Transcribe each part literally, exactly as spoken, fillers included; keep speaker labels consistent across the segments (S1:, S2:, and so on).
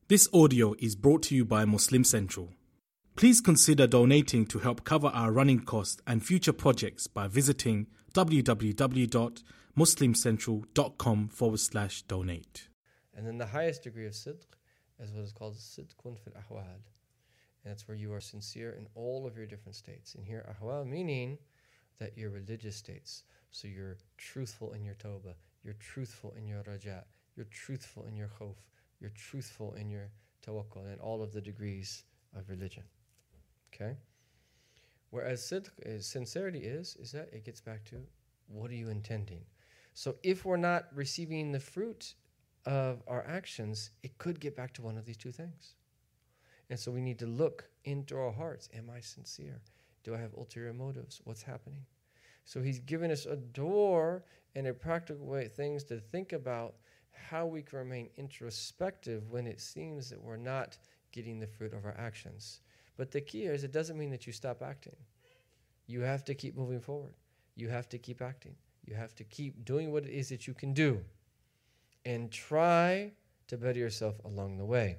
S1: This audio is brought to you by Muslim Central. Please consider donating to help cover our running costs and future projects by visiting www.muslimcentral.com forward slash donate.
S2: And then the highest degree of sidq is what is called sidqun fil ahwal. And that's where you are sincere in all of your different states. And here, ahwal meaning that your religious states. So you're truthful in your tawbah, you're truthful in your raja, you're truthful in your khawf, you're truthful in your tawakkul, and all of the degrees of religion. Okay? Whereas sidq is, sincerity is, is that it gets back to what are you intending? So if we're not receiving the fruit of our actions, it could get back to one of these two things. And so we need to look into our hearts. Am I sincere? Do I have ulterior motives? What's happening? So he's given us a door and a practical way, things to think about how we can remain introspective when it seems that we're not getting the fruit of our actions. But the key is it doesn't mean that you stop acting. You have to keep moving forward. You have to keep acting. You have to keep doing what it is that you can do and try to better yourself along the way.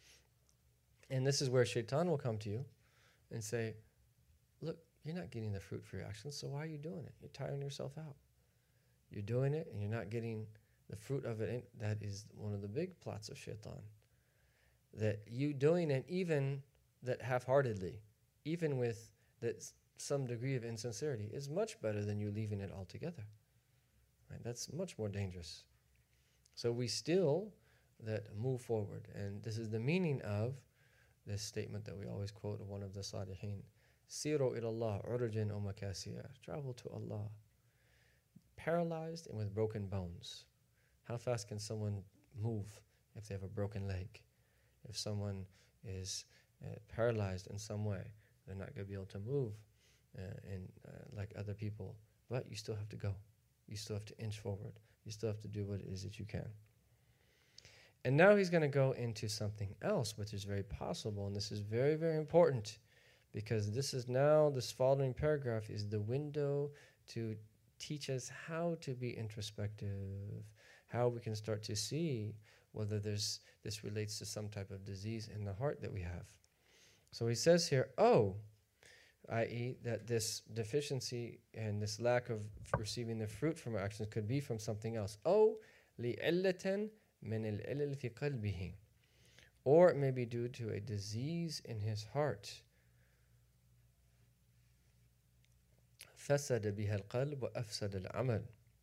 S2: And this is where shaitan will come to you and say, look, you're not getting the fruit for your actions, so why are you doing it? You're tiring yourself out. You're doing it and you're not getting the fruit of it. That is one of the big plots of shaitan. That you doing it even that half-heartedly, even with that some degree of insincerity, is much better than you leaving it altogether. Right? That's much more dangerous. So we still that move forward. And this is the meaning of this statement that we always quote of one of the Salihin. Siru ilallah urjan o makasiyah. Travel to Allah. Paralyzed and with broken bones. How fast can someone move if they have a broken leg? If someone is uh, paralyzed in some way, they're not going to be able to move uh, in, uh, like other people. But you still have to go. You still have to inch forward. You still have to do what it is that you can. And now he's going to go into something else, which is very possible. And this is very, very important, because this is now, this following paragraph is the window to teach us how to be introspective, how we can start to see whether there's this relates to some type of disease in the heart that we have. So he says here, oh, that is that this deficiency and this lack of receiving the fruit from our actions could be from something else. Oh, لِعِلَّةً مِنَ الْعِلَلِ فِي قَلْبِهِ. Or it may be due to a disease in his heart. فَسَدَ بِهَا الْقَلْبُ وَأَفْسَدَ الْعَمَلِ,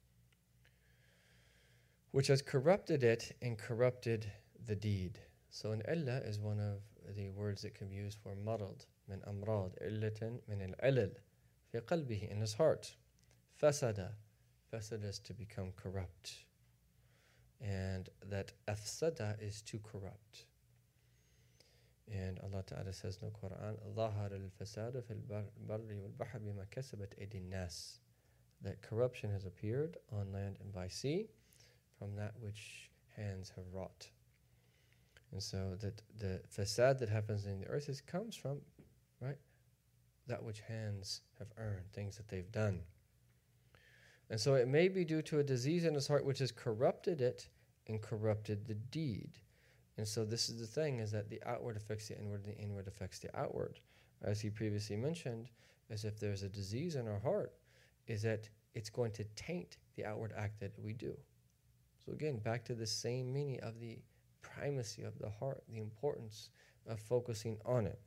S2: which has corrupted it and corrupted the deed. So an illa is one of the words that can be used for marad, min amrad, illatan min al-ilal, fi qalbihi, in his heart. Fasada, fasada is to become corrupt. And that afsada is to corrupt. And Allah Ta'ala says in the Quran, ظَهَرَ الْفَسَادُ فِي الْبَرِّ وَالْبَحْرِ بِمَا كَسَبَتْ أَيْدِي النَّاسِ. That corruption has appeared on land and by sea from that which hands have wrought. And so that the fasad that happens in the earth is, comes from, right, that which hands have earned, things that they've done. And so it may be due to a disease in his heart which has corrupted it and corrupted the deed. And so this is the thing, is that the outward affects the inward, and the inward affects the outward. As he previously mentioned, as if there's a disease in our heart, is that it's going to taint the outward act that we do. So again, back to the same meaning of the primacy of the heart, the importance of focusing on it.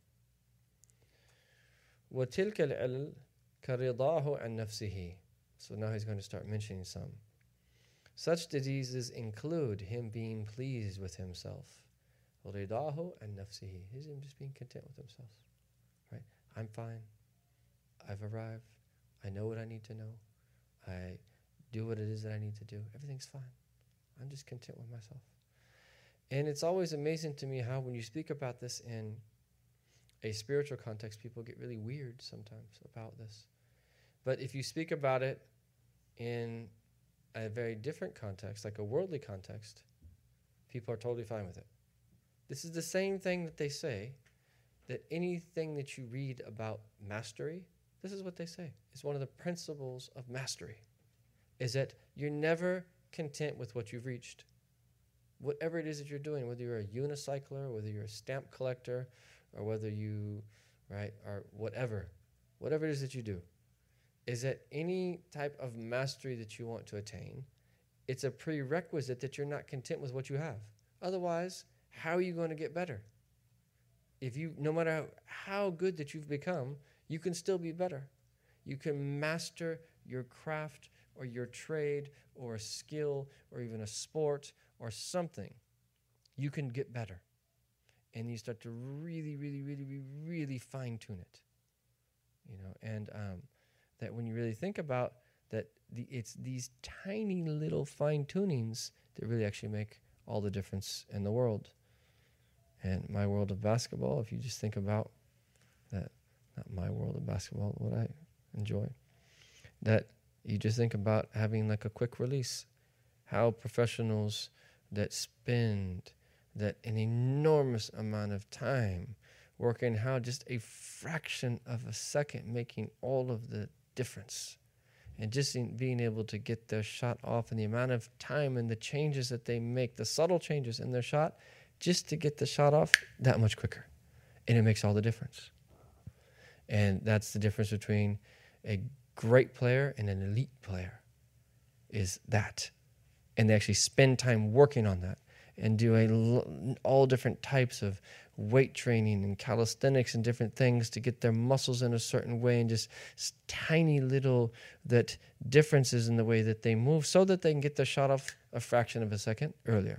S2: وَتِلْكَ الْعِلْ كَرِضَاهُ عَنْ نَفْسِهِ. So now he's going to start mentioning some. Such diseases include him being pleased with himself. رِضَاهُ عَنْ نَفْسِهِ. He's him just being content with himself. Right? I'm fine. I've arrived. I know what I need to know. I do what it is that I need to do. Everything's fine. I'm just content with myself. And it's always amazing to me how when you speak about this in a spiritual context, people get really weird sometimes about this. But if you speak about it in a very different context, like a worldly context, people are totally fine with it. This is the same thing that they say, that anything that you read about mastery, this is what they say. It's one of the principles of mastery, is that you're never content with what you've reached. whatever it is that you're doing, whether you're a unicycler, whether you're a stamp collector, or whether you, right, are whatever, whatever it is that you do, is that any type of mastery that you want to attain, it's a prerequisite that you're not content with what you have. Otherwise, how are you going to get better? If you, no matter how good that you've become, you can still be better. You can master your craft or your trade or a skill or even a sport or something. You can get better. And you start to really, really, really, really, really fine-tune it. You know, and um, that when you really think about that, the, it's these tiny little fine-tunings that really actually make all the difference in the world. And my world of basketball, if you just think about that, not my world of basketball, what I enjoy, that you just think about having like a quick release, how professionals that spend that an enormous amount of time working, how just a fraction of a second making all of the difference. And just in being able to get their shot off and the amount of time and the changes that they make, the subtle changes in their shot, just to get the shot off that much quicker. And it makes all the difference. And that's the difference between a great player and an elite player, is that. And they actually spend time working on that and do a, all different types of weight training and calisthenics and different things to get their muscles in a certain way, and just tiny little that differences in the way that they move so that they can get their shot off a fraction of a second earlier.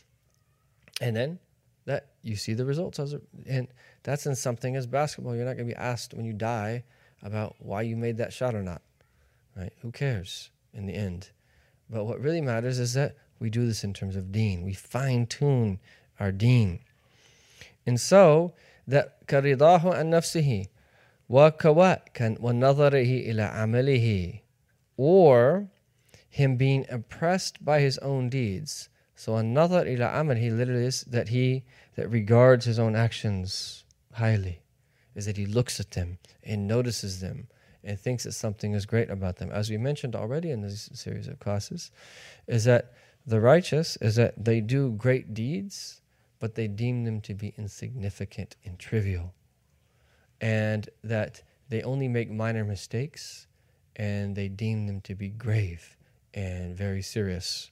S2: And then that you see the results. As a, and that's in something as basketball. You're not going to be asked when you die about why you made that shot or not. Right? Who cares in the end? But what really matters is that we do this in terms of deen. We fine-tune our deen. And so, that كَرِضَاهُ عَنْ نَفْسِهِ وَكَوَاتْ وَنَظَرِهِ إِلَىٰ عَمَلِهِ, or him being impressed by his own deeds. So, النَّظَرِ إِلَىٰ عَمَلِهِ literally is that he that regards his own actions highly, is that he looks at them and notices them and thinks that something is great about them. As we mentioned already in this series of classes, is that the righteous is that they do great deeds, but they deem them to be insignificant and trivial. And that they only make minor mistakes, and they deem them to be grave and very serious.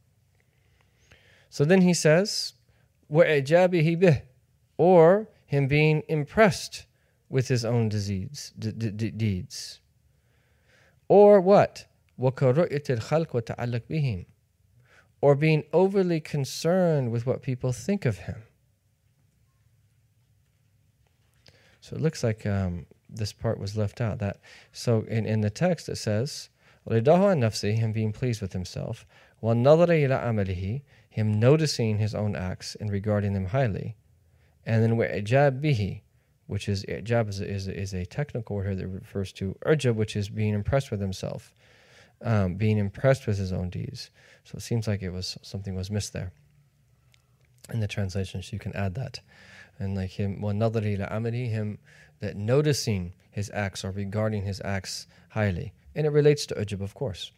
S2: So then he says, وَإِعْجَابِهِ بِهِ, or him being impressed with his own disease, d- d- deeds. Or what? وَكَرُؤْيَةِ الْخَلْقِ وَتَعَلَّقْ بِهِمْ, or being overly concerned with what people think of him. So it looks like um, this part was left out. That so in, in the text it says, رِضَاهُ عَنْ نَفْسِهِ, him being pleased with himself, وَالنَّظَرِ إِلَىٰ عَمَلِهِ, him noticing his own acts and regarding them highly, and then وَإِعْجَابِ بِهِ, which is ijab is, is, is a technical word here that refers to urja, which is being impressed with himself, um, being impressed with his own deeds. So it seems like it was something was missed there in the translation. So you can add that, and like him, وَالنَّظَرِ إِلَىٰ عَمَلِهِ, him that noticing his acts or regarding his acts highly, and it relates to ujub, of course.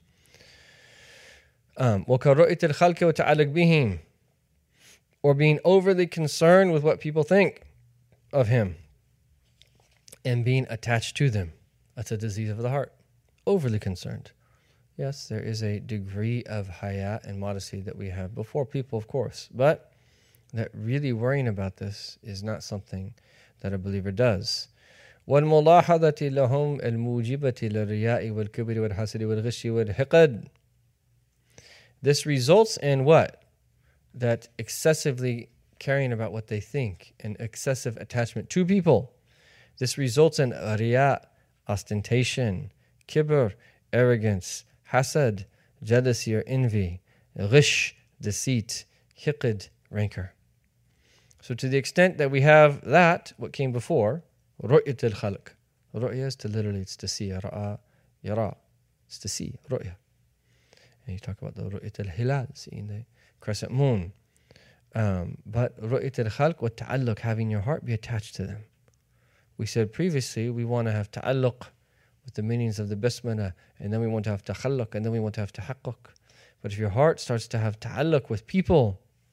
S2: Um, وَكَرُؤْيَةِ الْخَلْقِ وَتَعَلَّقْ بِهِمْ, or being overly concerned with what people think of him and being attached to them. That's a disease of the heart. Overly concerned. Yes, there is a degree of haya and modesty that we have before people, of course, but that really worrying about this is not something that a believer does. وَالْمُلَاحَظَةِ لَهُمْ الْمُوجِبَةِ لِلرِّيَاءِ وَالْكِبْرِ وَالْحَسَدِ وَالْغِشِّ وَالْحِقَدِ. This results in what? That excessively caring about what they think and excessive attachment to people. This results in riya, ostentation, kibr, arrogance, hasad, jealousy or envy, ghish, deceit, hiqd, rancor. So to the extent that we have that, what came before, ru'yat al-khalq. Ru'ya is to literally, it's to see, ra'a, yara. It's to see, ru'ya. And you talk about the ru'yat al-hilal, seeing the crescent moon. Um, but ru'yat al-khalq wa ta'alluq, having your heart be attached to them. We said previously we want to have ta'alluq with the meanings of the basmalah, and then we want to have takhalluq, and then we want to have tahaqquq. But if your heart starts to have ta'alluq with people,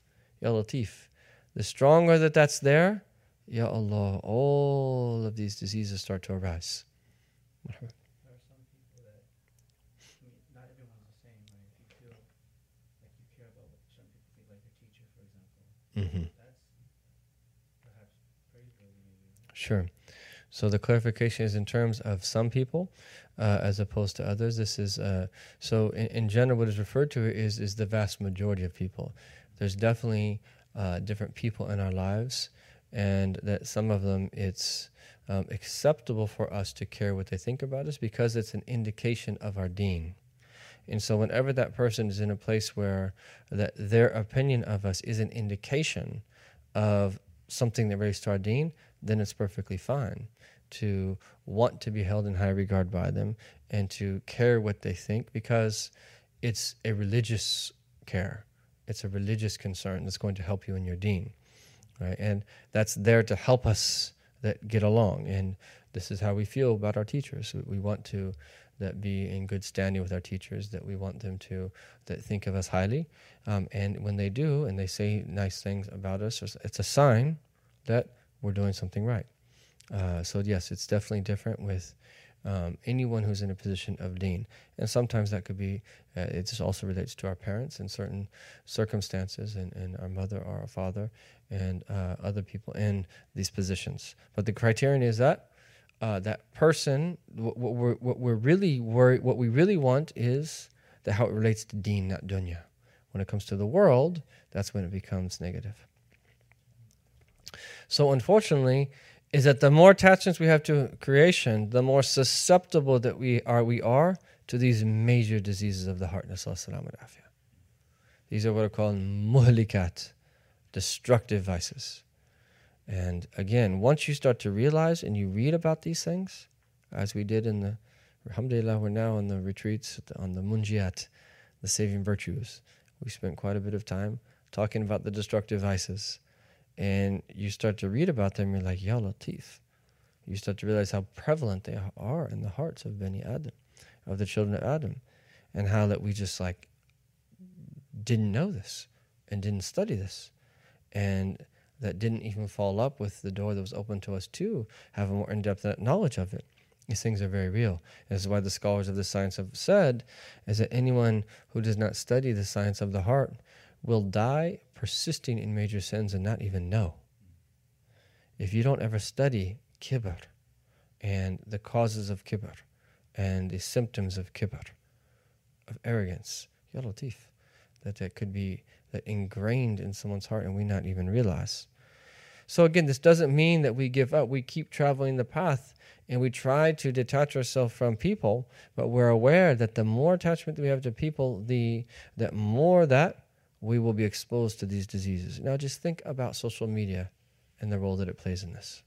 S2: Ya Latif. The stronger that that's there, Ya Allah, all of these diseases start to arise.
S3: There are some people that, I mean, not everyone's the same, right? If you feel like you care about what some people think, like your teacher, for example,
S2: Mm-hmm.
S3: that's perhaps praiseworthy maybe.
S2: Sure. So the clarification is in terms of some people uh, as opposed to others. This is, uh, so in, in general, what is referred to is, is the vast majority of people. There's definitely uh, different people in our lives, and that some of them it's um, acceptable for us to care what they think about us because it's an indication of our deen. And so whenever that person is in a place where that their opinion of us is an indication of something that relates to our deen, then it's perfectly fine to want to be held in high regard by them and to care what they think, because it's a religious care. It's a religious concern that's going to help you in your deen, right? And that's there to help us that get along. And this is how we feel about our teachers. We want to that be in good standing with our teachers, that we want them to that think of us highly. Um, and when they do, and they say nice things about us, it's a sign that we're doing something right. Uh, so yes, it's definitely different with um, anyone who's in a position of deen. And sometimes that could be, uh, it just also relates to our parents in certain circumstances, and, and our mother or our father, and uh, other people in these positions. But the criterion is that uh, that person, what, what, we're, what we're really worried, what we really want is that how it relates to deen, not dunya. When it comes to the world, that's when it becomes negative. So unfortunately, is that the more attachments we have to creation, the more susceptible that we are we are to these major diseases of the heart. These are what are called muhlikat, destructive vices. And again, once you start to realize and you read about these things, as we did in the, alhamdulillah, we're now in the retreats on the munjiyat, the saving virtues. We spent quite a bit of time talking about the destructive vices. And you start to read about them, you're like, Ya Latif. You start to realize how prevalent they are in the hearts of Bani Adam, of the children of Adam, and how that we just like didn't know this and didn't study this, and that didn't even fall up with the door that was open to us to have a more in-depth knowledge of it. These things are very real. This is why the scholars of the science have said is that anyone who does not study the science of the heart will die persisting in major sins and not even know. If you don't ever study kibr and the causes of kibr and the symptoms of kibr, of arrogance, Ya Latif, that that could be that ingrained in someone's heart and we not even realize. So again, this doesn't mean that we give up. We keep traveling the path and we try to detach ourselves from people, but we're aware that the more attachment that we have to people, the that more that we will be exposed to these diseases. Now just think about social media and the role that it plays in this.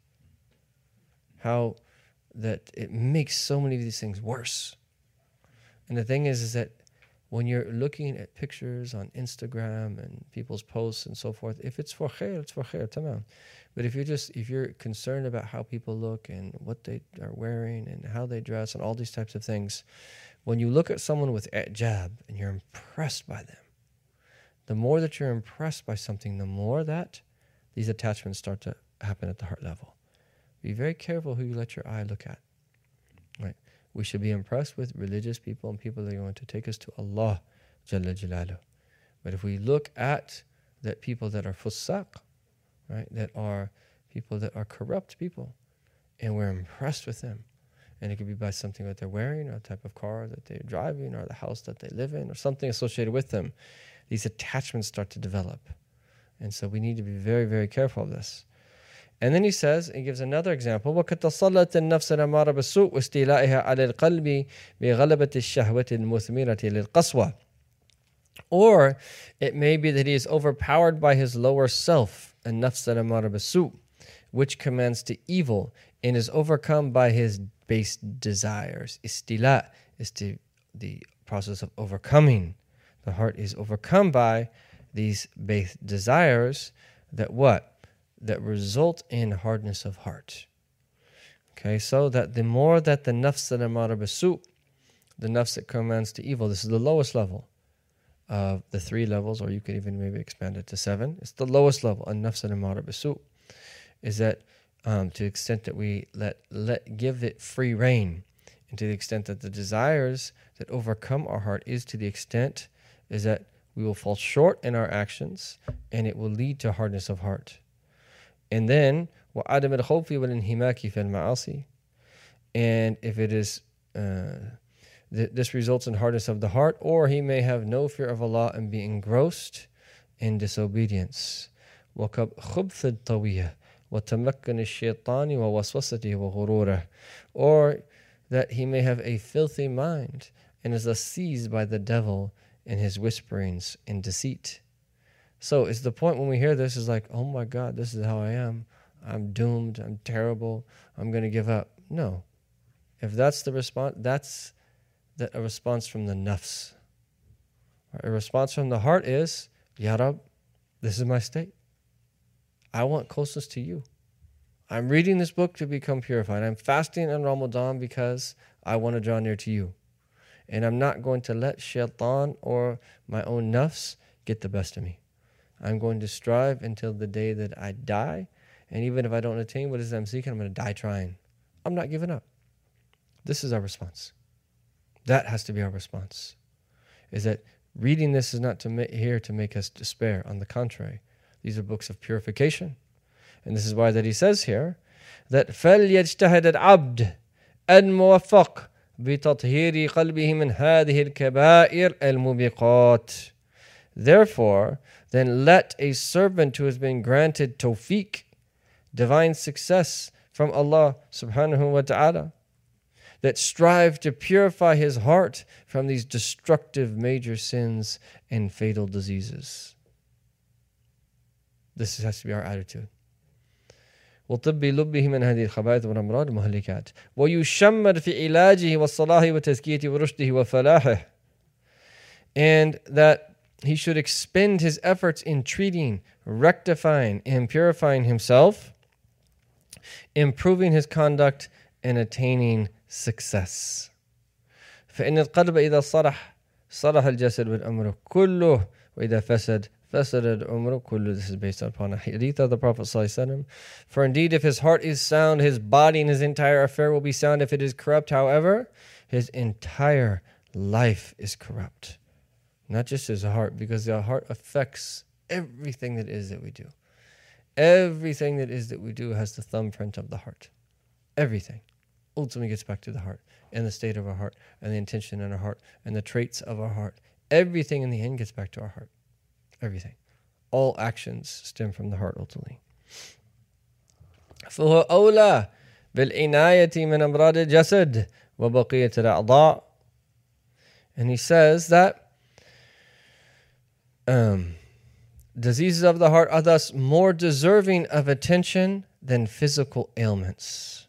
S2: How that it makes so many of these things worse. And the thing is, is that when you're looking at pictures on Instagram and people's posts and so forth, if it's for khair, it's for khair, tamam. But if you're just, if you're concerned about how people look and what they are wearing and how they dress and all these types of things, when you look at someone with i'jab and you're impressed by them, the more that you're impressed by something, the more that these attachments start to happen at the heart level. Be very careful who you let your eye look at. Right? We should be impressed with religious people and people that are going to take us to Allah Jalla Jalaluh. But if we look at that people that are fusaq, right, that are people that are corrupt people, and we're impressed with them, and it could be by something that they're wearing, or the type of car that they're driving, or the house that they live in, or something associated with them, these attachments start to develop. And so we need to be very, very careful of this. And then he says, he gives another example, وَكَتَصَلَّتِ النَّفْسَ الْأَمَّارَةَ بِالسُّوءِ وَاسْتِيلَائِهَا عَلَى الْقَلْبِ بِغَلَبَةِ الشَّهْوَةِ الْمُثْمِرَةِ لِلْقَسْوَةِ. Or it may be that he is overpowered by his lower self, النَّفْسَ الْأَمَّارَةَ بِالسُّوءِ, which commands to evil, and is overcome by his base desires. Istila is to the process of overcoming. The heart is overcome by these base desires that what? That result in hardness of heart. Okay, so that the more that the nafs al-amara bisu, the nafs that commands to evil, this is the lowest level. of the three levels, or you could even maybe expand it to seven. It's the lowest level, an-nafs al-amara bis-su', is that um, to the extent that we let let give it free rein, and to the extent that the desires that overcome our heart is to the extent is that we will fall short in our actions, and it will lead to hardness of heart. And then وَعَدَمَ الْخَوْفِ وَالْإِنْهِمَاكِ فِي الْمَعَاصِي, and if it is uh, th- this results in hardness of the heart, or he may have no fear of Allah and be engrossed in disobedience. وَخُبْثِ الطَّوِيَّةِ وَتَمَكَّنِ الشَّيْطَانِ وَوَسْوَسَتِهِ وَغُرُورَهِ, or that he may have a filthy mind and is thus seized by the devil in his whisperings and deceit. So it's the point when we hear this is like, oh my God, this is how I am. I'm doomed. I'm terrible. I'm going to give up. No. If that's the response, that's the, a response from the nafs. A response from the heart is, Ya Rab, this is my state. I want closeness to you. I'm reading this book to become purified. I'm fasting in Ramadan because I want to draw near to you. And I'm not going to let shaitan or my own nafs get the best of me. I'm going to strive until the day that I die. And even if I don't attain what it is I'm seeking, I'm going to die trying. I'm not giving up. This is our response. That has to be our response. Is that reading this is not to ma- here to make us despair. On the contrary, these are books of purification. And this is why that he says here that فَلْيَجْتَهِدَ الْعَبْدِ الْمُوَفَّقِ بِتَطْهِيرِ قَلْبِهِ مِنْ هَذِهِ الْكَبَائِرِ الْمُبِقَاتِ. Therefore, then let a servant who has been granted tawfiq, divine success from Allah subhanahu wa ta'ala, that strive to purify his heart from these destructive major sins and fatal diseases. This has to be our attitude. وطب لبه من هذه الخبائث والأمراض المهلكات ويشمر في علاجه والصلاح وتزكيته ورشده وفلاحه, and that he should expend his efforts in treating, rectifying, and purifying himself, improving his conduct, and attaining success. فإن القلب إذا صلح صلح الجسد والأمر كله وإذا فسد فسد الأمر كله. This is based upon a hadith of the Prophet ﷺ. For indeed, if his heart is sound, his body and his entire affair will be sound. If it is corrupt, however, his entire life is corrupt. Not just his heart, because the heart affects everything that is that we do. Everything that is that we do has the thumbprint of the heart. Everything ultimately gets back to the heart and the state of our heart and the intention in our heart and the traits of our heart. Everything in the end gets back to our heart. Everything. All actions stem from the heart ultimately. فهو أولى بالعناية من أمراض الجسد وبقية الأعضاء. And he says that um, diseases of the heart are thus more deserving of attention than physical ailments.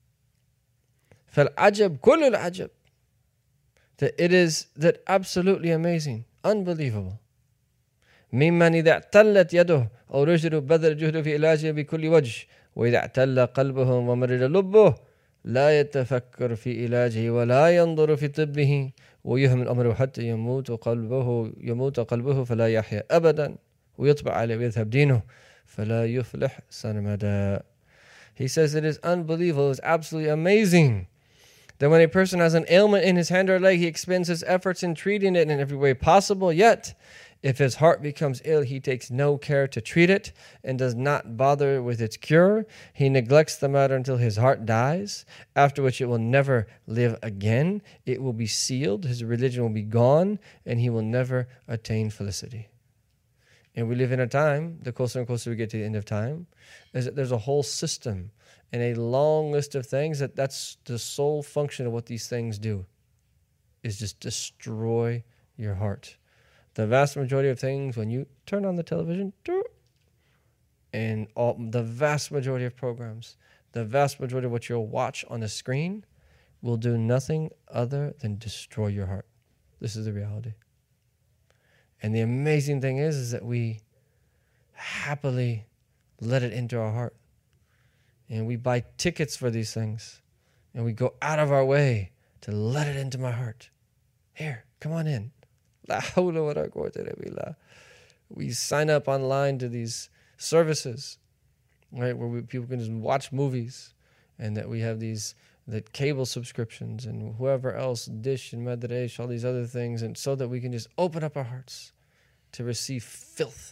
S2: فالعجب كل العجب, that it is that absolutely amazing, unbelievable. ممن إذا اعتلت يده أو رجله بذل جهده في علاجه بكل وجه وإذا اعتل قلبه ومرض لبه لا يتفكر في علاجه ولا ينظر في طبه ويهمل أمره حتى يموت قلبه يموت قلبه فلا يحيا أبدا ويطبع عليه ويذهب دينه فلا يفلح سرمدا. He says it is unbelievable, it is absolutely amazing that when a person has an ailment in his hand or leg, he expends his efforts in treating it in every way possible, yet if his heart becomes ill, he takes no care to treat it and does not bother with its cure. He neglects the matter until his heart dies, after which it will never live again. It will be sealed, his religion will be gone, and he will never attain felicity. And we live in a time, the closer and closer we get to the end of time, is that there's a whole system and a long list of things that that's the sole function of what these things do, is just destroy your heart. The vast majority of things, when you turn on the television, and all, the vast majority of programs, the vast majority of what you'll watch on the screen will do nothing other than destroy your heart. This is the reality. And the amazing thing is, is that we happily let it into our heart. And we buy tickets for these things. And we go out of our way to let it into my heart. Here, come on in. La hawla wa la quwwata illa billah. We sign up online to these services, right, where we, people can just watch movies, and that we have these that cable subscriptions and whoever else, Dish and Madrash, all these other things, and so that we can just open up our hearts to receive filth.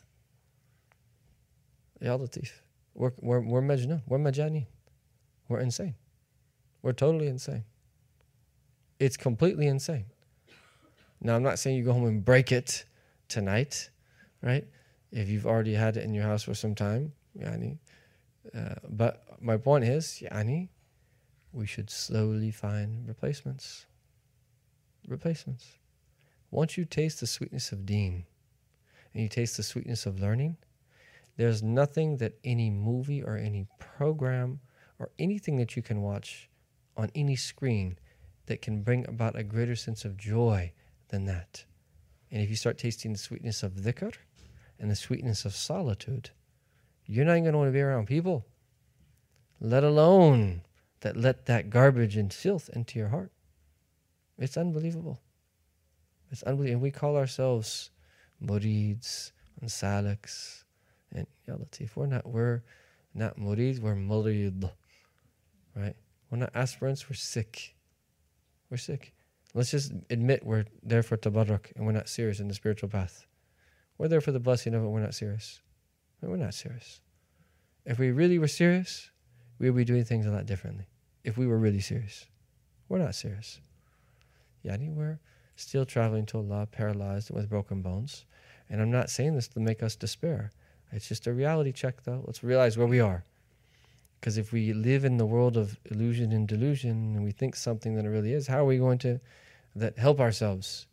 S2: Ya Latif. We're, we're, we're majnun. We're majani. We're insane. We're totally insane. It's completely insane. Now, I'm not saying you go home and break it tonight, right? If you've already had it in your house for some time, yani. Uh, but my point is, yani, we should slowly find replacements. Replacements. Once you taste the sweetness of deen, and you taste the sweetness of learning, there's nothing that any movie or any program or anything that you can watch on any screen that can bring about a greater sense of joy than that. And if you start tasting the sweetness of dhikr and the sweetness of solitude, you're not even going to want to be around people, let alone that let that garbage and filth into your heart. It's unbelievable. It's unbelievable. And we call ourselves murids and saliks. And Ya Latif, we're not, we're not murids, we're murid. Right? We're not aspirants, we're sick. We're sick. Let's just admit we're there for tabarruk and we're not serious in the spiritual path. We're there for the blessing of it, we're not serious. We're not serious. If we really were serious, we would be doing things a lot differently. If we were really serious. We're not serious. Yani, we're still traveling to Allah, paralyzed with broken bones. And I'm not saying this to make us despair. It's just a reality check, though. Let's realize where we are. Because if we live in the world of illusion and delusion, and we think something that it really is, how are we going to that help ourselves?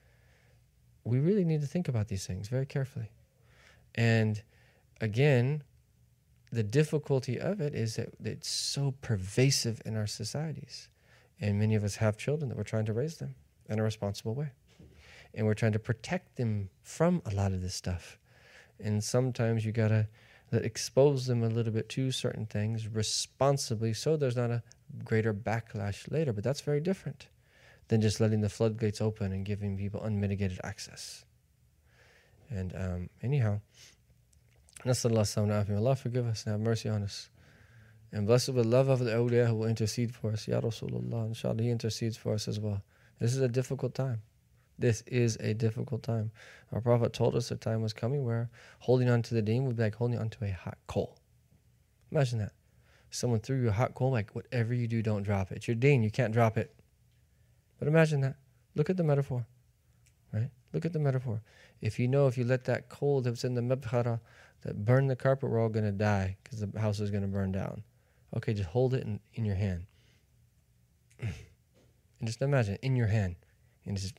S2: We really need to think about these things very carefully. And again, the difficulty of it is that it's so pervasive in our societies. And many of us have children that we're trying to raise them in a responsible way. And we're trying to protect them from a lot of this stuff. And sometimes you got to expose them a little bit to certain things responsibly so there's not a greater backlash later. But that's very different than just letting the floodgates open and giving people unmitigated access. And um, anyhow, Allah forgive us and have mercy on us. And blessed with love of the awliya who will intercede for us. Ya Rasulullah, inshallah, he intercedes for us as well. This is a difficult time. This is a difficult time. Our Prophet told us a time was coming where holding on to the deen would be like holding on to a hot coal. Imagine that. Someone threw you a hot coal, like whatever you do, don't drop it. It's your deen, you can't drop it. But imagine that. Look at the metaphor. Right? Look at the metaphor. If you know if you let that coal that's in the mabkhara that burn the carpet, we're all going to die because the house is going to burn down. Okay, just hold it in, in your hand. And just imagine, in your hand. And it's just...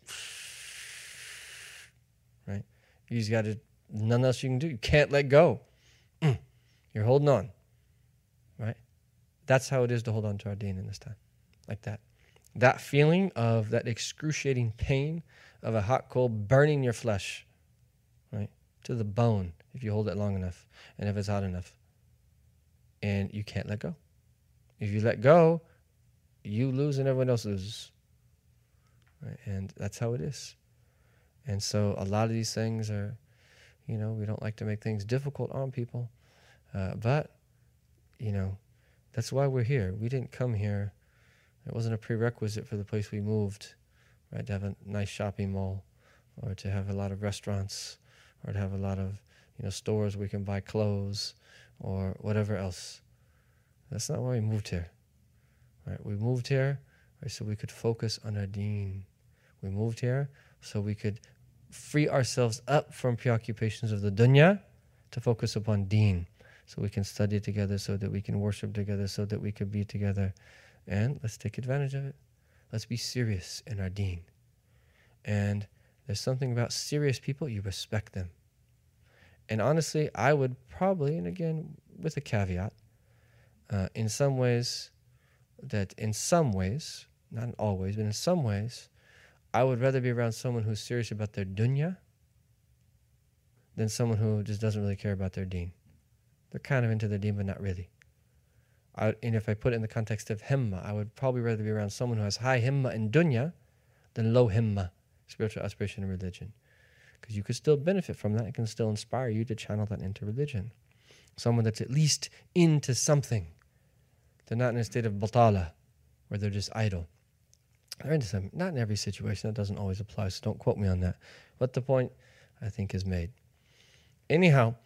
S2: Right? You just got to... Nothing else you can do. You can't let go. You're holding on. Right? That's how it is to hold on to our deen in this time. Like that. That feeling of that excruciating pain of a hot coal burning your flesh. Right? To the bone if you hold it long enough. And if it's hot enough. And you can't let go. If you let go, you lose and everyone else loses. Right? And that's how it is. And so a lot of these things are, you know, we don't like to make things difficult on people. Uh, but, you know, that's why we're here. We didn't come here. It wasn't a prerequisite for the place we moved, right? To have a nice shopping mall or to have a lot of restaurants or to have a lot of, you know, stores where we can buy clothes or whatever else. That's not why we moved here. Right? We moved here right, so we could focus on our deen. We moved here so we could free ourselves up from preoccupations of the dunya to focus upon deen. So we can study together, so that we can worship together, so that we could be together. And let's take advantage of it. Let's be serious in our deen. And there's something about serious people, you respect them. And honestly, I would probably, and again, with a caveat, uh, in some ways, that in some ways, not always, but in some ways, I would rather be around someone who's serious about their dunya than someone who just doesn't really care about their deen. They're kind of into their deen, but not really. I, and if I put it in the context of himma, I would probably rather be around someone who has high himma in dunya than low himma spiritual aspiration in religion. Because you could still benefit from that. It can still inspire you to channel that into religion. Someone that's at least into something. They're not in a state of batala, where they're just idle. They're into something. Not in every situation. That doesn't always apply, so don't quote me on that. But the point, I think, is made. Anyhow,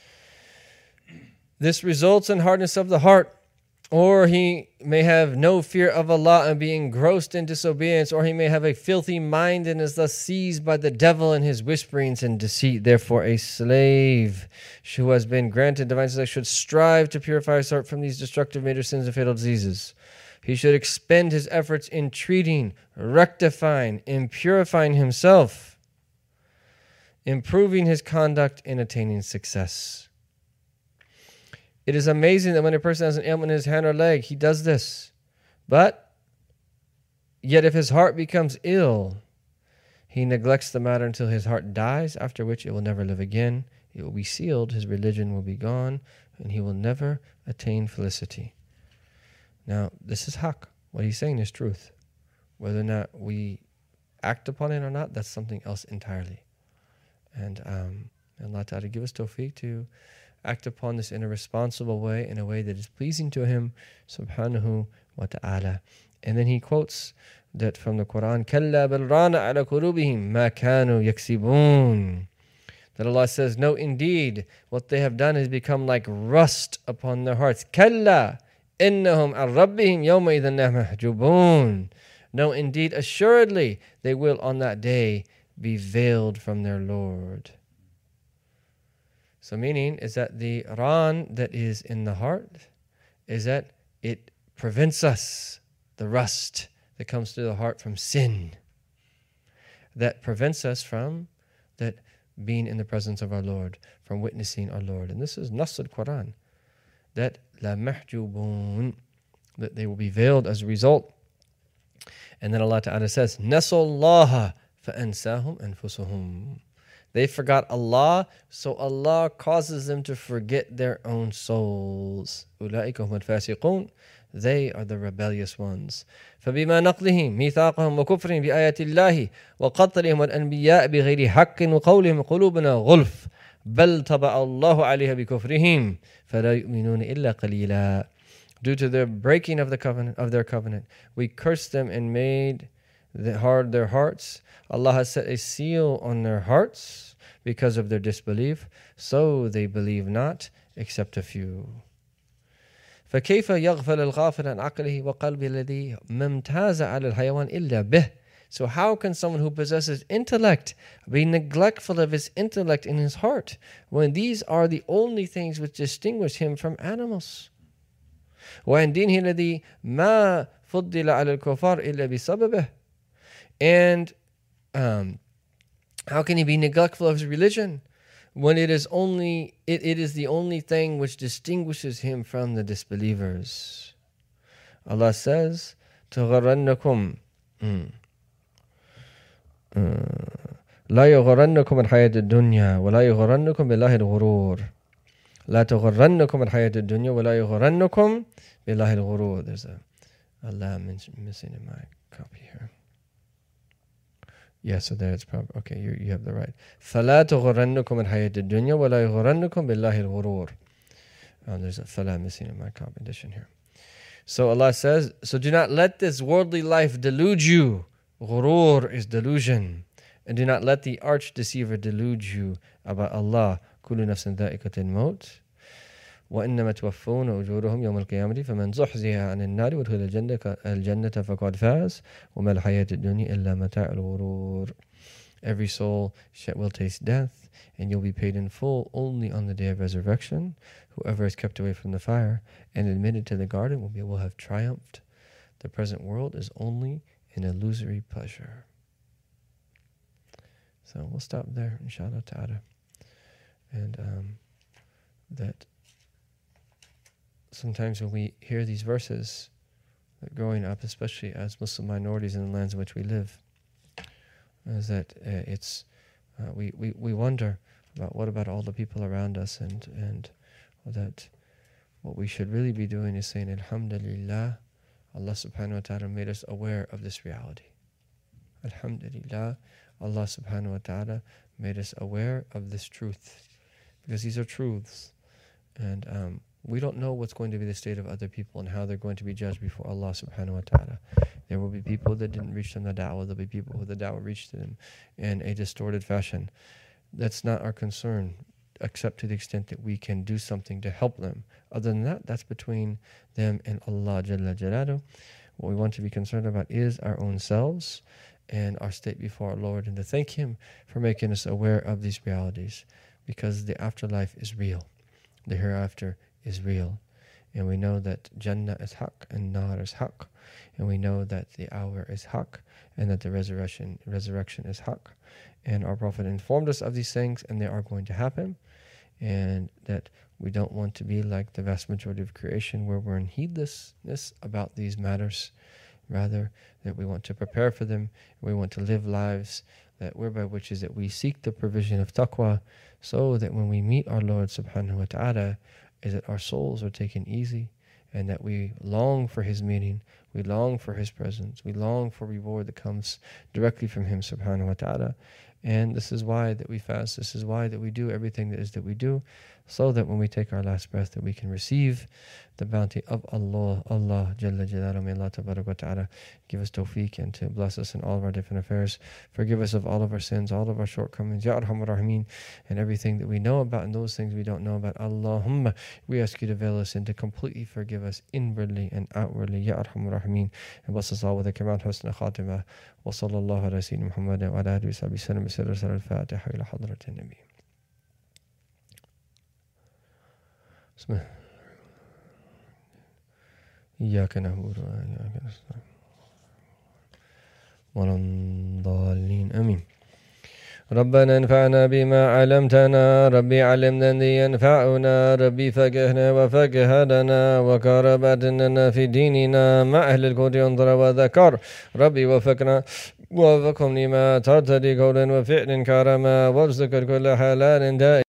S2: this results in hardness of the heart, or he may have no fear of Allah and be engrossed in disobedience, or he may have a filthy mind and is thus seized by the devil and his whisperings and deceit. Therefore, a slave who has been granted divine success should strive to purify his heart from these destructive major sins and fatal diseases. He should expend his efforts in treating, rectifying, and purifying himself, improving his conduct, and attaining success. It is amazing that when a person has an ailment in his hand or leg, he does this. But yet if his heart becomes ill, he neglects the matter until his heart dies, after which it will never live again. It will be sealed, his religion will be gone, and he will never attain felicity. Now, this is haqq. What he's saying is truth. Whether or not we act upon it or not, that's something else entirely. And um, Allah Ta'ala give us tawfiq to act upon this in a responsible way, in a way that is pleasing to Him, subhanahu wa ta'ala. And then he quotes that from the Quran, كَلَّا بَلْ رَانَ عَلَى قُلُوبِهِمْ مَا كَانُوا يَكْسِبُونَ. That Allah says, no, indeed, what they have done has become like rust upon their hearts. كَلَّا إِنَّهُمْ عَنْ رَبِّهِمْ يَوْمَئِذٍ لَمَحْجُوبُونَ. No, indeed, assuredly, they will on that day be veiled from their Lord. So meaning is that the ran that is in the heart is that it prevents us, the rust that comes through the heart from sin, that prevents us from that being in the presence of our Lord, from witnessing our Lord. And this is Nas al-Quran, that la mahjubun, that they will be veiled as a result. And then Allah Ta'ala says, Nasallaha fa'ansahum anfusuhum. They forgot Allah, so Allah causes them to forget their own souls. أُولَٰئِكَ هُمُ الْفَاسِقُونَ. They are the rebellious ones. فَبِمَا نَقْلِهِمْ مِيثَاقَهُمْ وَكُفْرِهِمْ بِآيَاتِ اللَّهِ وَقَتْلِهِمْ الْأَنْبِيَاءِ بِغَيْرِ حَقٍّ وَقَوْلِهِمْ قُلُوبُنَا غُلْفٌ بَلْ طَبَعَ اللَّهُ عَلَيْهَا بِكُفْرِهِمْ فَلَا يُؤْمِنُونَ إِلَّا قَلِيلًا. Due to their breaking of the covenant of their covenant, we cursed them and made the hard their hearts. Allah has set a seal on their hearts because of their disbelief, so they believe not except a few. فكيف يغفل الغافل عن عقله وقلبه الذي ممتاز على الحيوان إلا به. So how can someone who possesses intellect be neglectful of his intellect in his heart when these are the only things which distinguish him from animals? وعن دينه الذي ما فضل على الكفار إلا بسببه. And um, how can he be neglectful of his religion when it is only it, it is the only thing which distinguishes him from the disbelievers? Allah says, تغرنكم لا يغرنكم الحياة الدنيا ولا يغرنكم بالله الغرور. لا تغرنكم الحياة الدنيا ولا يغرنكم بالله الغرور. There's a, a la missing in my copy here. Yeah, so there it's probably, okay, you, you have the right. فَلَا تُغُرَّنَّكُمْ الْحَيَاةُ الدُّنْيَا وَلَا يُغُرَّنَّكُمْ بِاللَّهِ الْغُرُورِ. Oh, there's a فَلَا missing in my copy edition here. So Allah says, so do not let this worldly life delude you. Ghurur is delusion. And do not let the arch deceiver delude you about Allah. كُلُّ نَفْسٍ ذَائِقَةُ الْمَوْتِ وَإِنَّمَا تُوَفَّوْنَ أُجُورَهُمْ يَوْمَ الْقِيَامَةِ فَمَنْ زُحْزِحَ عَنِ النَّارِ وَأُدْخِلَ الْجَنَّةَ فَقَدْ فَازَ وَمَا الْحَيَاةُ الدُّنْيَا إِلَّا مَتَاعُ الْغُرُورِ. Every soul will taste death, and you'll be paid in full only on the day of resurrection. Whoever is kept away from the fire and admitted to the garden will, be, will have triumphed. The present world is only an illusory pleasure. So we'll stop there, inshallah ta'ala. And um, that sometimes when we hear these verses, that growing up, especially as Muslim minorities in the lands in which we live, is that uh, it's uh, we, we, we wonder about what about all the people around us, and and that what we should really be doing is saying, Alhamdulillah, Allah subhanahu wa ta'ala made us aware of this reality. Alhamdulillah, Allah subhanahu wa ta'ala made us aware of this truth, because these are truths. And um, we don't know what's going to be the state of other people and how they're going to be judged before Allah subhanahu wa ta'ala. There will be people that didn't reach them the da'wah. There'll be people who the da'wah reached them in a distorted fashion. That's not our concern, except to the extent that we can do something to help them. Other than that, that's between them and Allah Jalla Jalaluhu. What we want to be concerned about is our own selves and our state before our Lord, and to thank Him for making us aware of these realities, because the afterlife is real. The hereafter is real. And we know that Jannah is haq and Nar is haq. And we know that the hour is haq and that the resurrection resurrection is haq. And our Prophet informed us of these things, and they are going to happen. And that we don't want to be like the vast majority of creation, where we're in heedlessness about these matters. Rather, that we want to prepare for them. We want to live lives that whereby which is that we seek the provision of taqwa, so that when we meet our Lord subhanahu wa ta'ala, is that our souls are taken easy, and that we long for His meeting, we long for His presence, we long for reward that comes directly from Him subhanahu wa ta'ala. And this is why that we fast, this is why that we do everything that is that we do, so that when we take our last breath, that we can receive the bounty of Allah. Allah Jalla Jalaluhu, may Allah Tabarak wa Ta'ala give us tawfiq and to bless us in all of our different affairs. Forgive us of all of our sins, all of our shortcomings, Ya Arhamar Rahimin, and everything that we know about and those things we don't know about. Allahumma, we ask you to veil us and to completely forgive us inwardly and outwardly, Ya Arhamar Rahimin, and bless us all with a kamal husna khatimah. Wa sallallahu ala sayyidina Muhammad wa ala alihi wa sahbihi sallam bi sirri al-Fatiha ila hadrat an-Nabi. Bismillah. إياك نعبد وإياك نستعين ولا الضالين آمين. ربنا انفعنا بما علمتنا، ربي علمنا الذي ينفعنا، ربي فقهنا وفقه لنا وكربتنا في ديننا مع أهل الكون انظر وذكر، ربي وفقنا ووفقهم لما ترتدي قول وفعل كرما، وارزق كل حلال دائم.